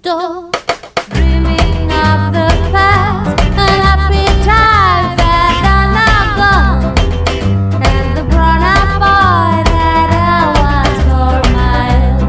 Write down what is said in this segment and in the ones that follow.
door, dreaming of the past and happy times that are now gone, and the grown-up boy that I once called my own.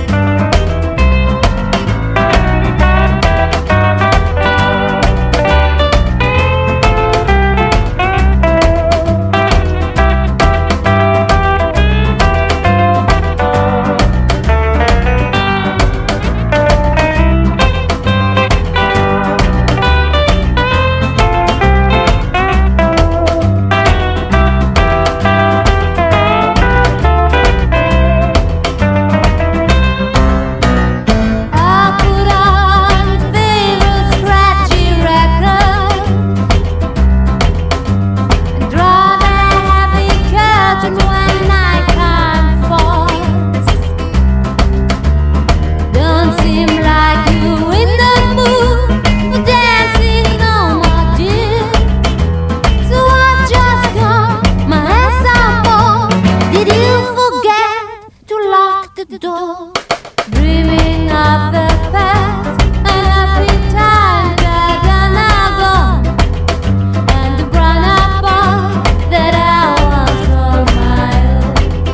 The door, dreaming of the past and happy times that are now gone, and the grown-up boy that I once called my own.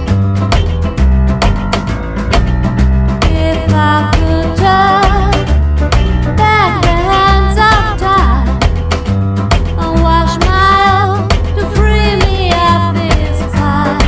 If I could turn back the hands of time and wash my own to free me of this time.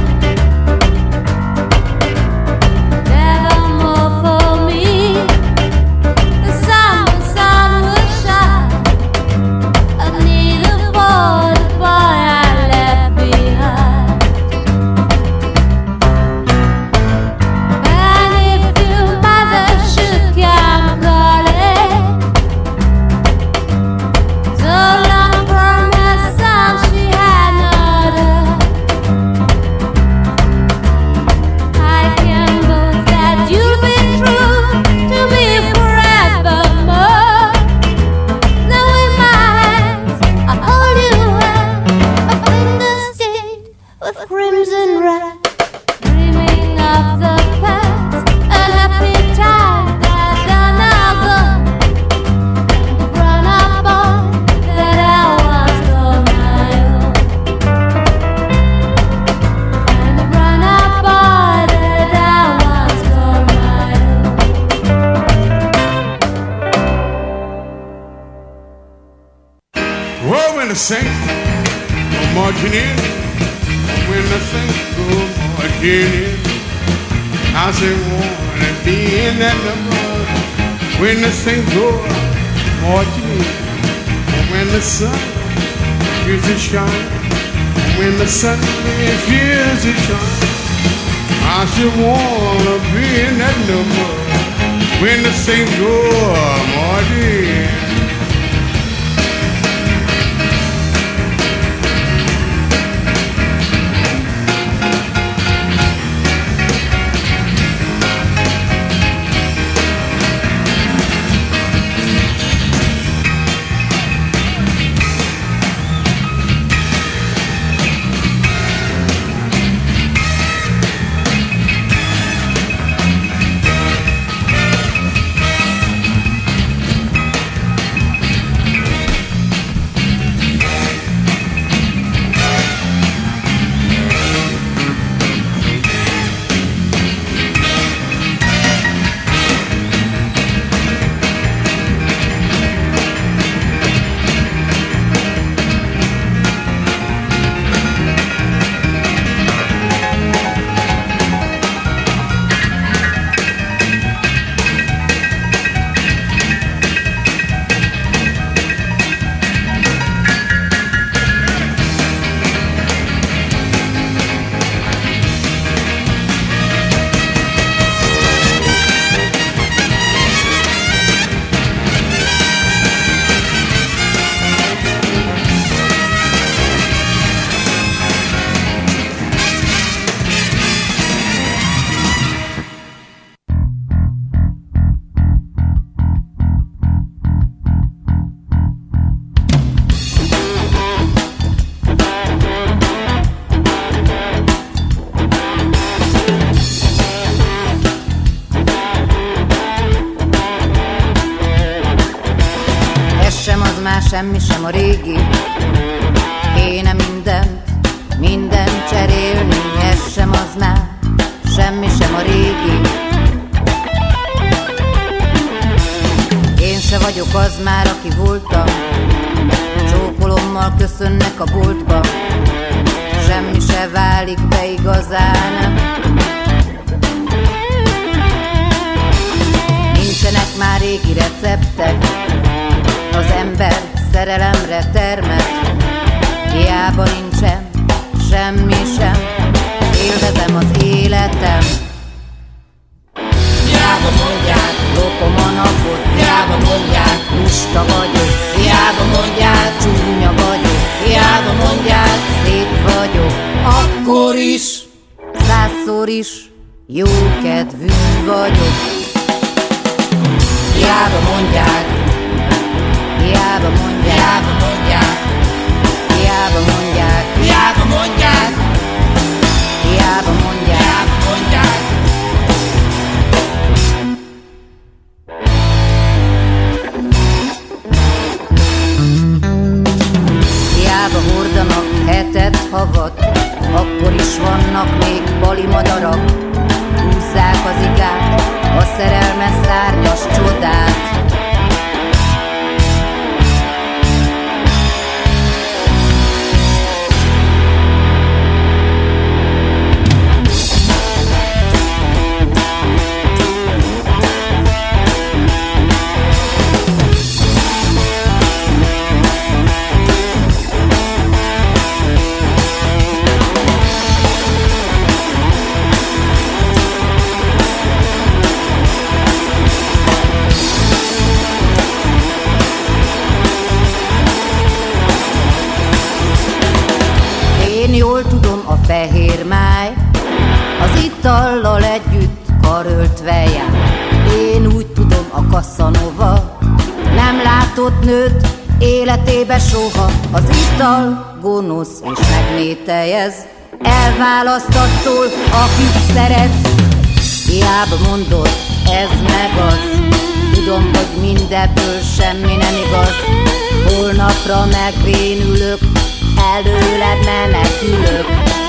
Crimson red, dreaming of the past and happy times that are now gone, and the grown-up boy that I once called my own, and the grown-up boy that I once called my own. Well, when the saints go marching in, when the saints go marching in, I say wanna be in that number. When the saints go marching in, and when the sun begins to shine, when the sun begins to shine, I should wanna be in that number. When the saints go marching in. már semmi sem a régi. Kéne mindent cserélni, ez sem az már, semmi sem a régi. Én se vagyok az már, aki voltam, csókolommal köszönnek a boltba, semmi se válik be igazán. Nincsenek már régi receptek, az ember szerelemre termett, hiába nincsen semmi sem, élvezem az életem. Hiába mondják, lopom a napot, hiába mondják, lusta vagyok, hiába mondják, csúnya vagyok, hiába mondják, szép vagyok, akkor is, 100-szor is, jókedvű vagyok. Hiába mondják, hiába mondják, hiába mondják, hiába mondják, hiába mondják, hiába mondják, mondják. Hiába hordanak hetet, havat, akkor is vannak még bali madarak. Húzzák az igát, a szerelmes szárnyas csodát. Jól tudom, a fehér máj az itallal együtt karöltve jár. Én úgy tudom, a Casanova nem látott nőt életébe soha. Az ital gonosz és megmételjez, elválaszt attól, akit szeretsz. Hiába mondod, ez meg az, tudom, hogy mindebből semmi nem igaz. Holnapra megvénülök, előled menekülök.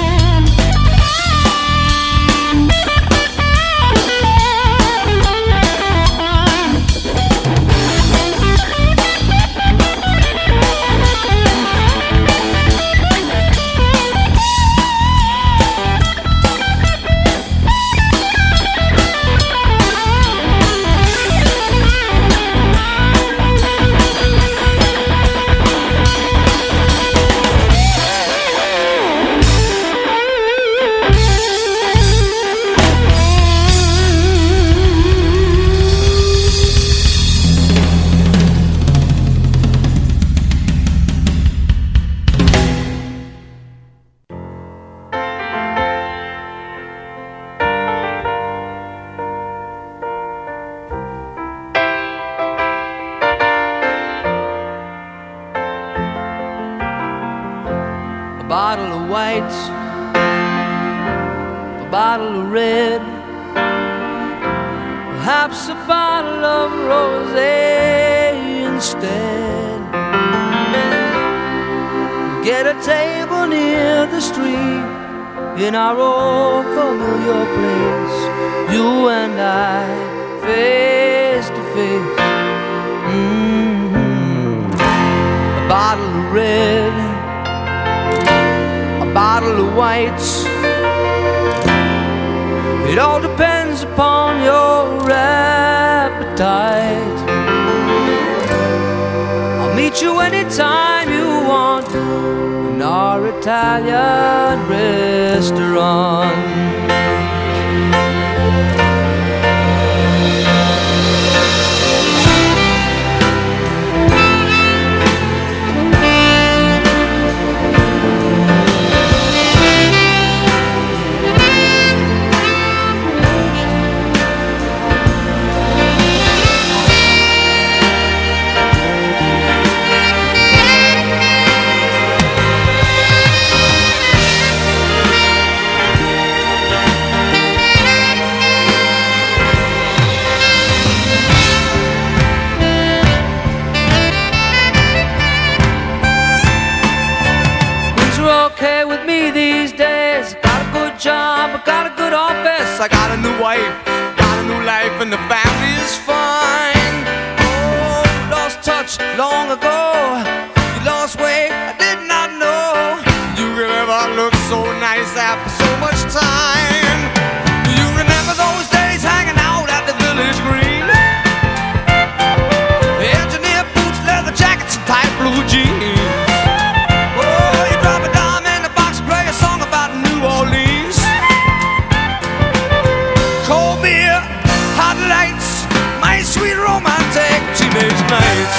bottle of white, a bottle of red, perhaps a bottle of rosé instead. Get a table near the street in our old familiar place, you and I, face to face. A bottle of red, a bottle of whites. It all depends upon your appetite. I'll meet you anytime you want in our Italian restaurant. wife. Got a new life and the family is fine. Oh, lost touch long ago. You lost weight, I did not know. You could ever look so nice after so much time. Do you remember those days hanging out at the Village Green? Engineer boots, leather jackets, and tight blue jeans. Oh, you drop a dime in the box, play a song about New Orleans. Cold beer, hot lights, my sweet romantic teenage nights.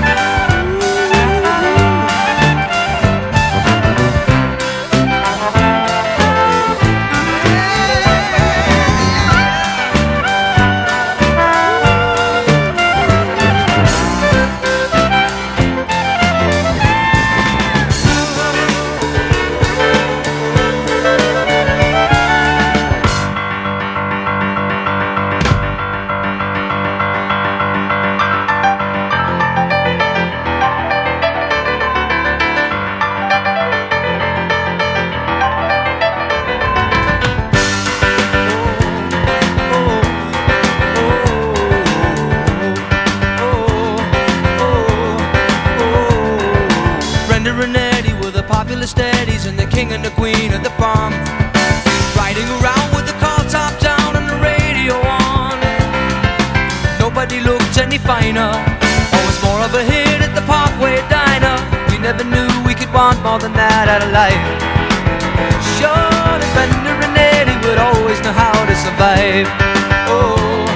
Steadies and the king and the queen of the bomb, riding around with the car top down and the radio on. Nobody looked any finer, always more of a hit at the Parkway Diner. We never knew we could want more than that out of life. Sure, the Brenda and Eddie would always know how to survive. Oh,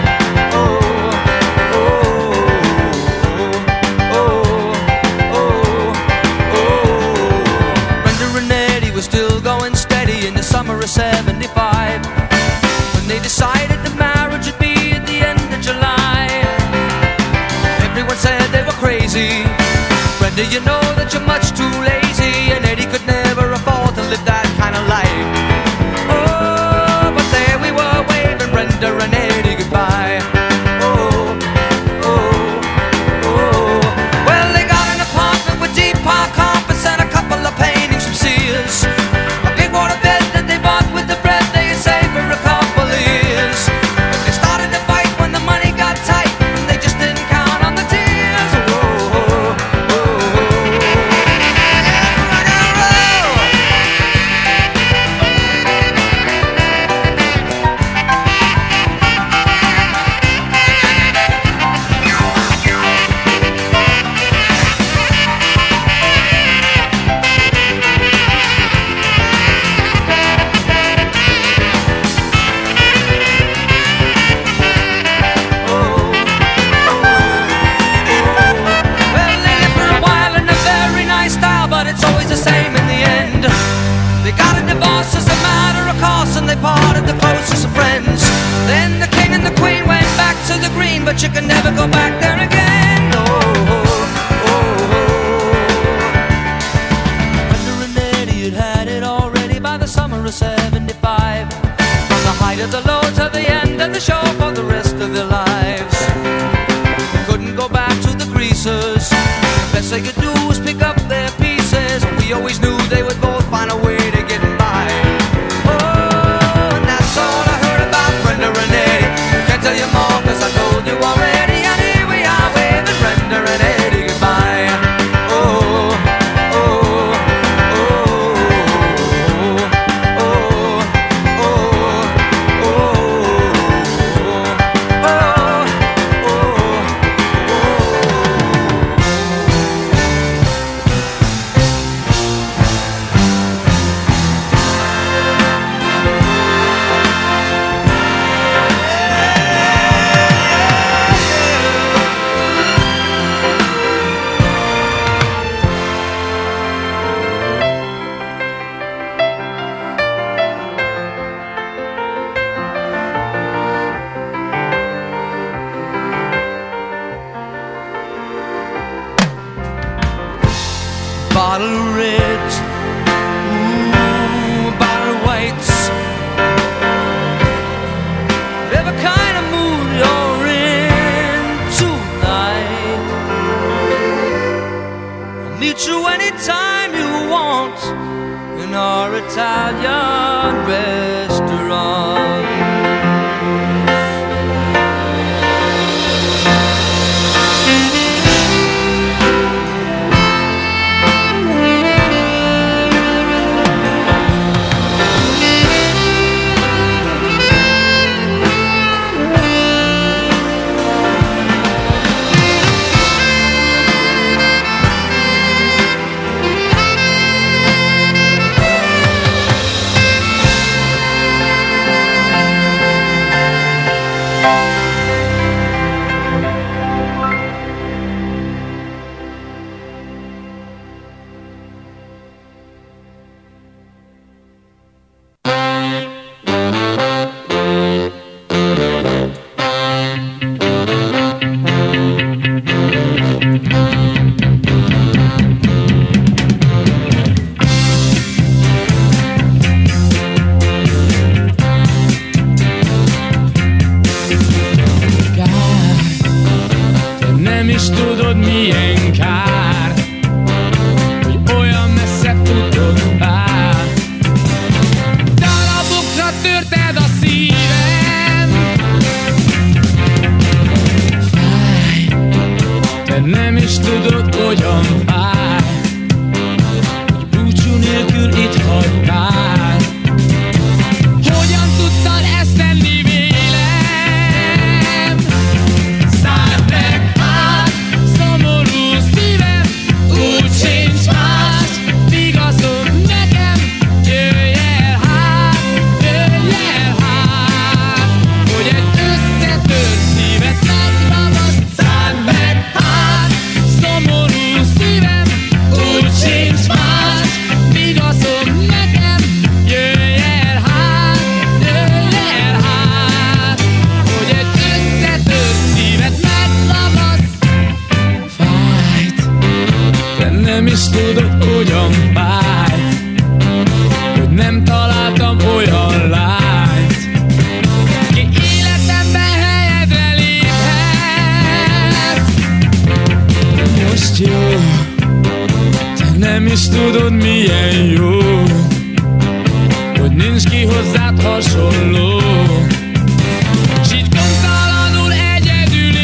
summer of '75, when they decided the marriage would be at the end of July. Everyone said they were crazy. Brenda, you know that you're much too lazy, and Eddie could never afford to live that kind of life. Oh, but there we were waving Brenda and Eddie goodbye. Oh, oh, oh. Well, they got an apartment with deep park carpets and a couple of paintings from Sears. A big water bed with the bread they had saved for a couple of years. But they started to fight when the money got tight, and they just didn't count on the tears. Oh, oh, oh, rock and roll. And they parted the closest of friends. Then the king and the queen went back to the green, but you can never go back there again. Oh, oh, oh. Brenda and Eddie had had it already by the summer of '75. From the height of the low to the end of the show for the rest of their lives. They couldn't go back to the greasers. The best they could do was pick up their pieces. We always knew they would both find a way to get by. Tell you more, cause I told you already. And here we are waving Brenda and Eddie goodbye. Oh, oh, oh, oh, oh, oh, bottle of reds, ooh, bottle of whites. Whatever kind of mood you're in tonight, I'll meet you anytime you want in our Italian restaurant. nem is tudod, hogyan fáj, hogy búcsú nélkül itt hagytál. Hogyan tudtad ezt tenni vélem? Szálld meg hát, szomorú szívem, úgy sincs más, vigaszod nekem. Jöjj el hát, hogy egy összetört szívet megragad. Szálld meg hát, szomorú szívem, úgy sincs más, vigaszod nekem. Jöjj el hát, hogy egy összetört szívet megragad. Fájt, de nem is tudod, hogyan fájt, hogy nem találtam olyan lányt, ki életemben helyedre léphet. Most jó, te nem is tudod, milyen jó, hogy nincs ki hozzád hasonló. S így gondtalanul egyedül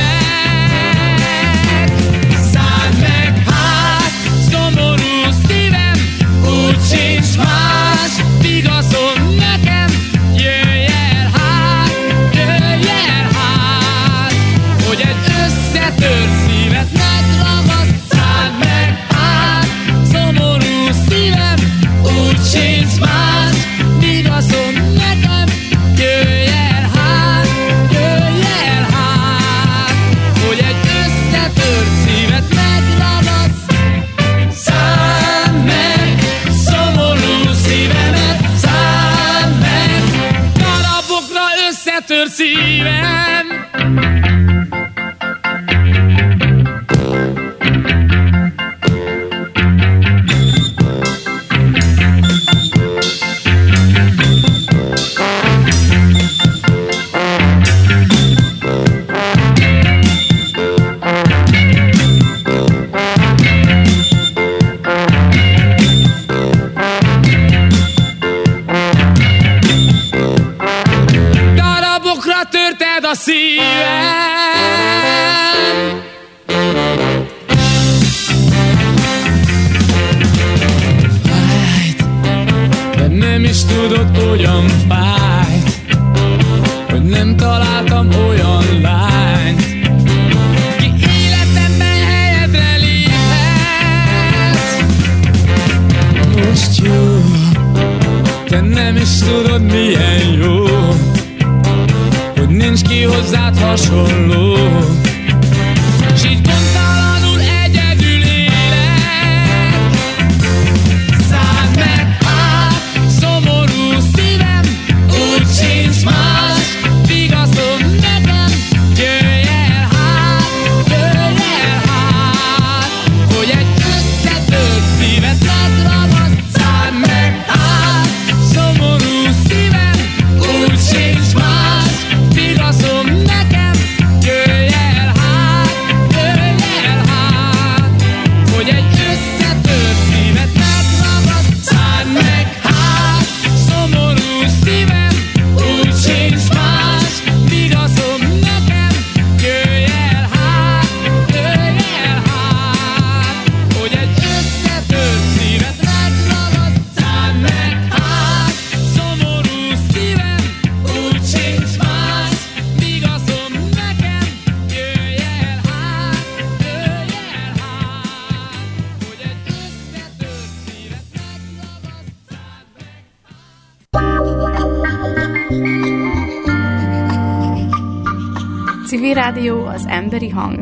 élek. Szálld meg hát, szomorú szívem, úgy sincs más, vigaszod nekem. Jöjj el hát, hogy egy összetört szívet megragad. Szálld meg hát, szomorú szívem, úgy sincs más, vigaszod nekem. Jöjj el hát, hogy egy összetört szívet megragad. Szálld meg, szomorú szívemet, szálld meg, darabokra összetört szívem. Darabokra törted a szívem. Fájt, de nem is tudod, hogyan fájt, hogy nem találtam olyan lányt, ki életemben helyedre léphet. Most jó, te nem is tudod, milyen jó, hogy nincs ki hozzád hasonló. S így gondtalanul egyedül élek. Szálld meg hát, szomorú szívem, úgy sincs más, vigaszod nekem. Jöjj el hát, hogy egy összetört szívet megragad. Szálld meg hát, szomorú szívem, úgy sincs más, vigaszod nekem. Jöjj el hát, hogy egy összetört szívet megragad. Szálld meg hát, szomorú szívem, úgy sincs más, vigaszod nekem. Jöjj el hát, hogy egy összetört szívet megragad. Szálld meg hát, szomorú szívem, úgy sincs más, vigaszod nekem. Jöjj el hát, hogy egy összetört szívet megragad. Civil Rádió, az emberi hang.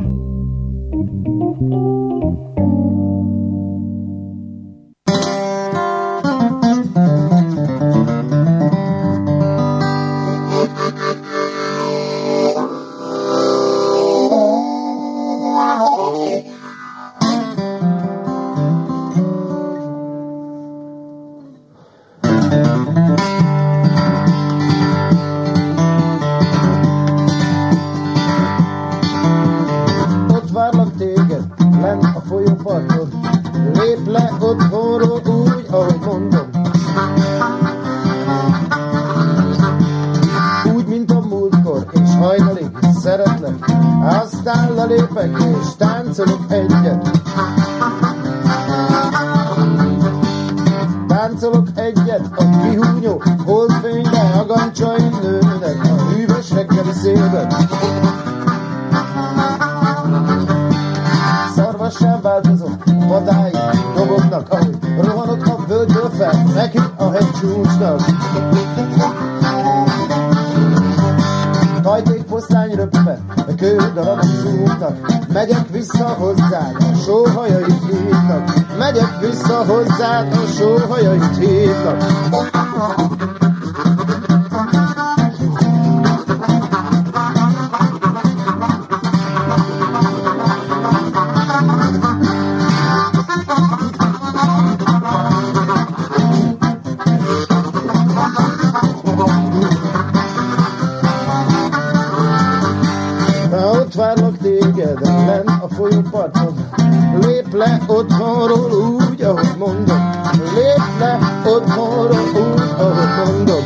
szeretlek, aztán lelépek és táncolok egyet. Táncolok egyet a kihúnyó holdfényben, a gancsaim nőnek a hűvös reggeli szélben. Szarvassá változom, vadáig dobognak, ahogy rohanok a völgyről fel, neki a hegycsúcsnak. Hajtékfoszlány röpve, a kődarabok szúrtak, megyek vissza hozzád, a sóhajait hívnak. Megyek vissza hozzád, a sóhajait hívnak. Várlak téged, lenn a folyóparton. Lép le otthonról úgy, ahogy mondom. Lép le otthonról úgy, ahogy mondom.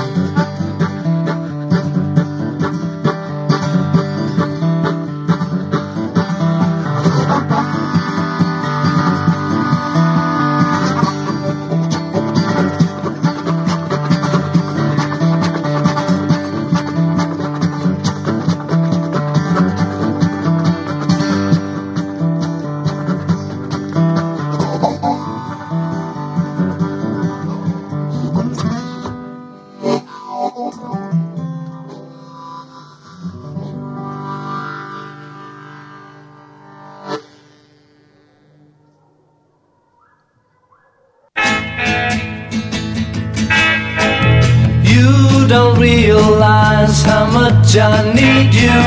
Don't realize how much I need you.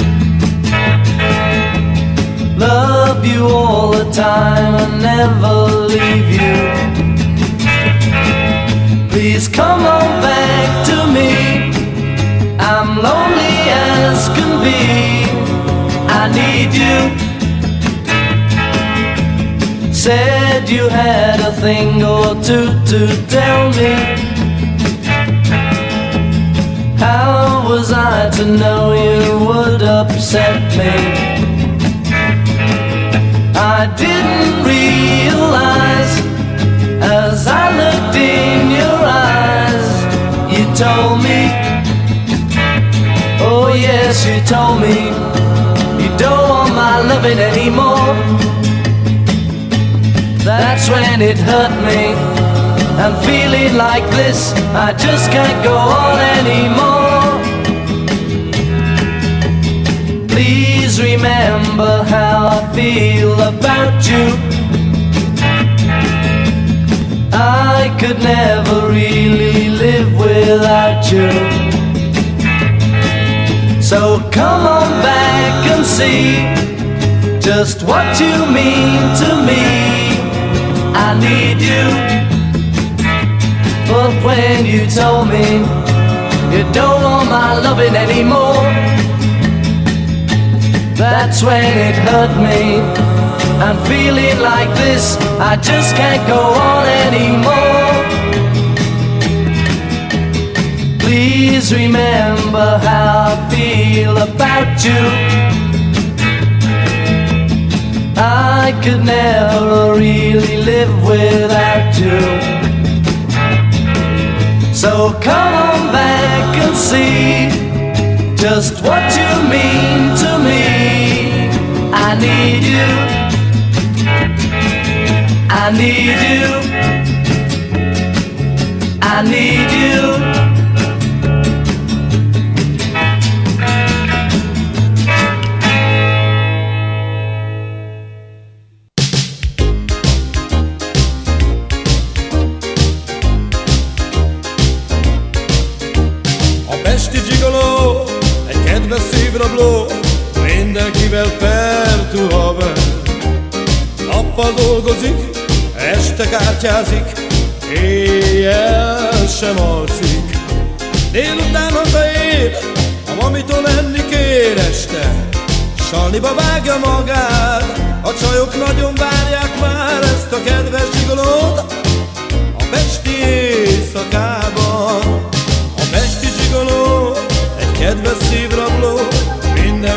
Love you all the time and never leave you. Please come on back to me. I'm lonely as can be. I need you. Said you had a thing or two to tell me. How was I to know you would upset me? I didn't realize as I looked in your eyes. You told me, oh yes, you told me you don't want my loving anymore. That's when it hurt me. I'm feeling like this, I just can't go on anymore. Please remember how I feel about you. I could never really live without you. So come on back and see just what you mean to me. I need you. But when you told me you don't want my loving anymore, that's when it hurt me. I'm feeling like this, I just can't go on anymore. Please remember how I feel about you. I could never really live without you. So come on back and see just what you mean to me. I need you. I need you. I need you. Szívrabló, mindenkivel pertű haver. Nappal dolgozik, este kártyázik, éjjel sem alszik. Délután hazaér, a mamitól menni kér este. Salniba vágja magát, a csajok nagyon várják már ezt a kedves zsigolót a pesti éjszakában. A pesti zsigoló egy kedves szívrabló,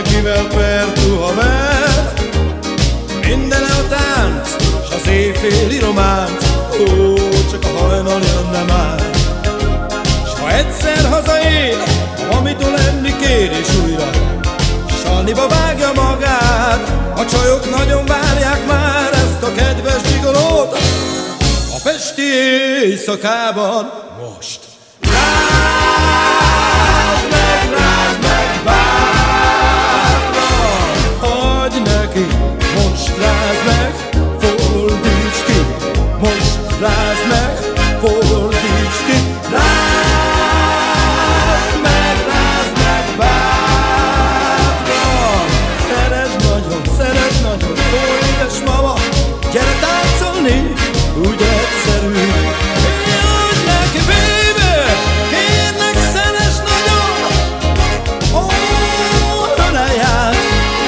gyomát, ó, csak a hajnal jönne már. S ha egyszer hazaér, amitől enni kér és újra salniba vágja magát, a csajok nagyon várják már ezt a kedves gigolót a pesti éjszakában most. Rázd meg bátran, adj neki, most rázd meg, fordíts ki, most rázd meg, fordíts ki. Rázd meg bátran, szeretd nagyon, ó édes mama, gyere táncolni, úgy egyszerű. Adj neki, baby, kérlek, szeress nagyon, ó, ölelj.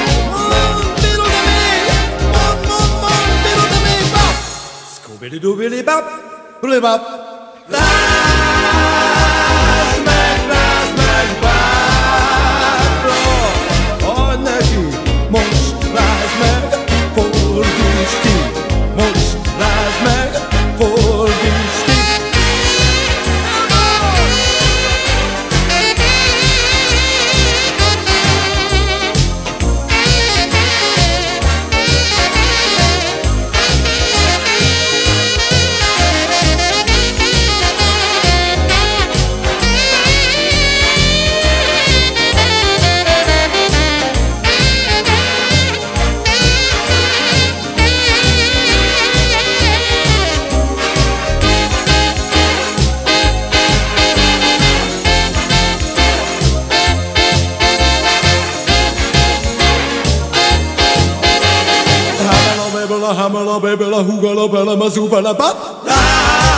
Scooby-Doo-Billy-Bop, Billy-Bop. Rázd meg bátran, adj neki, most rázd meg, fordíts ki, most rázd meg, fordíts ki. Hamala baby la hugala bella mazubala bat.